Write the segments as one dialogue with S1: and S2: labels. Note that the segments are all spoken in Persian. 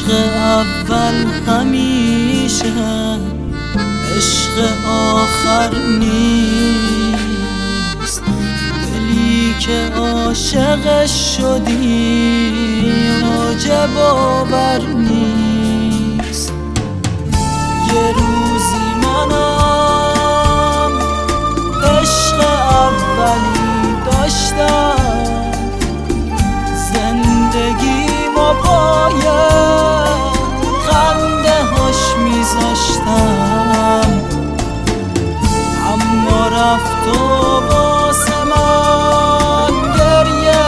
S1: اول همیشه عشق آخر نیست. دلی که عاشقش شدی عجب باور نیست. یه روزی منم عشق اولی داشتم، زندگیمو پای خنده هاش میذاشتم، اما رفت و واسه من گریه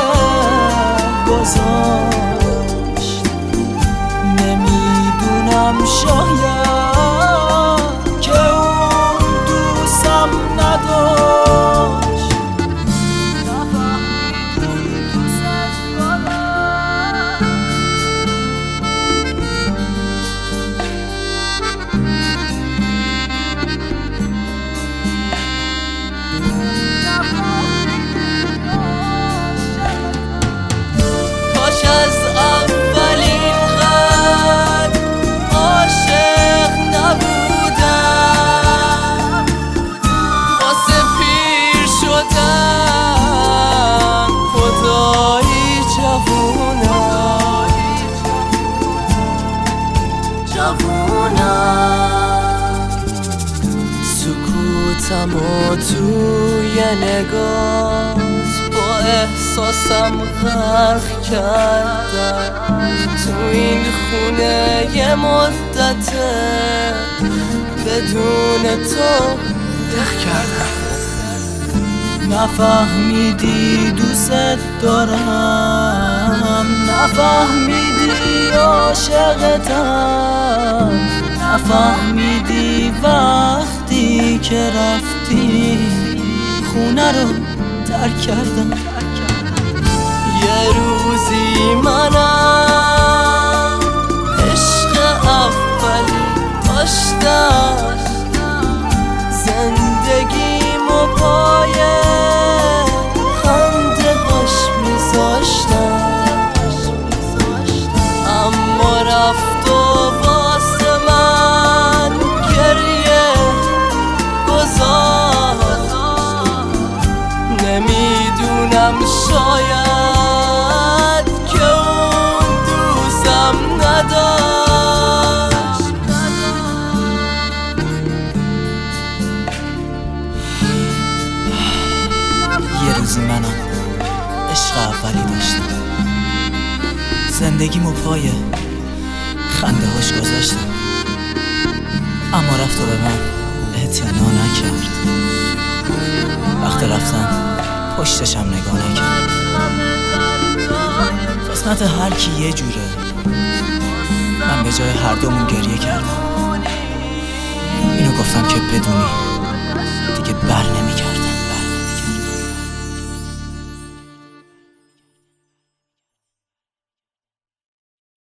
S1: گذاشت. نمیدونم شاید که اون دوستم نداشت. نفهمیدی دوستش دارم. کاش از اولین خط عاشق نبودم، واسه پیر شدم خدایی جوونم. سکوتم و توی نگات با احساسم غرق کردم. تو این خونه یه مدته بدون تو دق کردم. نفهمیدی دوست دارم، نفهمیدی عاشقتم، نفهمیدی وقتی که رفتی خونه رو ترک کردم. یه روزی منم عشق اولی داشتم، زندگیمو پای خنده هاش میذاشتم، اما رفت و واسه من گریه گذاشت. نمیدونم شاید که اون دوستم نداشت. یه روزی منم عشق اولی داشتم، زندگیمو پای خنده هاش گذاشتم، اما رفت و به من اعتنا نکرد. وقت رفتن پشتشم نگاه نکرد. قسمت هر کی یه جوره، من به جای هر دومون گریه کردم. اینو گفتم که بدونی دیگه بر نمیگرد.